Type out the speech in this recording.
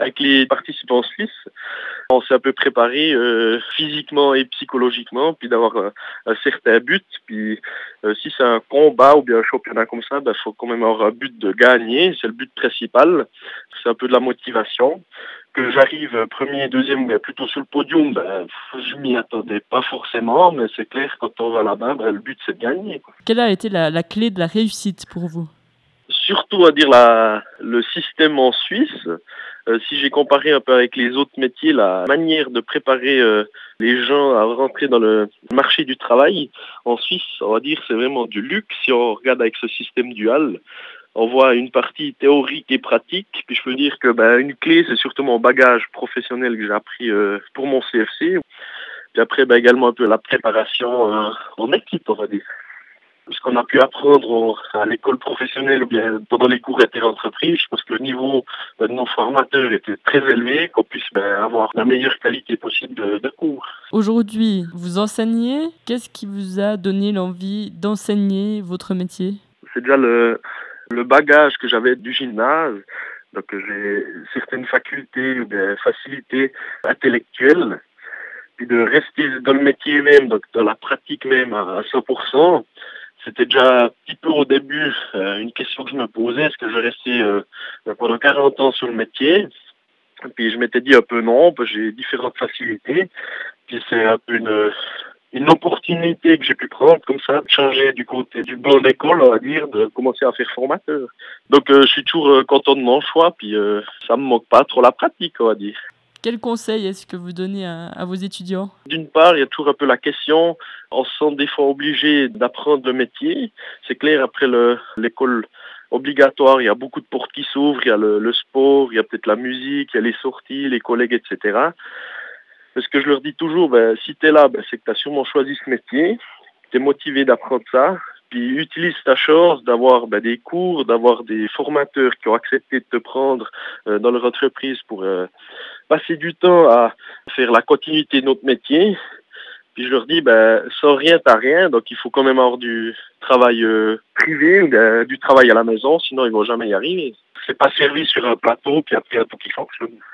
Avec les participants suisses, on s'est un peu préparé physiquement et psychologiquement, puis d'avoir un certain but. Puis si c'est un combat ou bien un championnat comme ça, faut quand même avoir un but de gagner. C'est le but principal. C'est un peu de la motivation. Que j'arrive premier, deuxième, ou bien plutôt sur le podium, je m'y attendais pas forcément, mais c'est clair, quand on va là-bas, le but c'est de gagner, quoi. Quelle a été la clé de la réussite pour vous? Surtout à dire le système en Suisse. Si j'ai comparé un peu avec les autres métiers, la manière de préparer les gens à rentrer dans le marché du travail en Suisse, on va dire, c'est vraiment du luxe. Si on regarde avec ce système dual, on voit une partie théorique et pratique. Puis je peux dire que une clé, c'est surtout mon bagage professionnel que j'ai appris pour mon CFC. Puis après, également un peu la préparation en équipe, on va dire. Ce qu'on a pu apprendre à l'école professionnelle ou bien pendant les cours inter-entreprises, je pense que le niveau de nos formateurs était très élevé, qu'on puisse avoir la meilleure qualité possible de cours. Aujourd'hui, vous enseignez. Qu'est-ce qui vous a donné l'envie d'enseigner votre métier? C'est déjà le bagage que j'avais du gymnase. Donc j'ai certaines facultés ou des facilités intellectuelles. Puis de rester dans le métier même, donc dans la pratique même à 100%. C'était déjà un petit peu au début une question que je me posais, est-ce que je restais pendant 40 ans sur le métier? Puis je m'étais dit un peu non, j'ai différentes facilités. Puis c'est un peu une opportunité que j'ai pu prendre comme ça, de changer du côté du banc d'école, on va dire, de commencer à faire formateur. Donc je suis toujours content de mon choix, puis ça me manque pas trop la pratique, on va dire. Quel conseil est-ce que vous donnez à vos étudiants? D'une part, il y a toujours un peu la question, on se sent des fois obligé d'apprendre le métier. C'est clair, après l'école obligatoire, il y a beaucoup de portes qui s'ouvrent, il y a le sport, il y a peut-être la musique, il y a les sorties, les collègues, etc. Parce que je leur dis toujours, si tu es là, c'est que tu as sûrement choisi ce métier, tu es motivé d'apprendre ça, puis utilise ta chance d'avoir des cours, d'avoir des formateurs qui ont accepté de te prendre dans leur entreprise pour passer du temps à faire la continuité de notre métier. Puis je leur dis, sans rien, t'as rien, donc il faut quand même avoir du travail privé ou du travail à la maison, sinon ils vont jamais y arriver. C'est pas servi sur un plateau, puis après il y a tout qui fonctionne.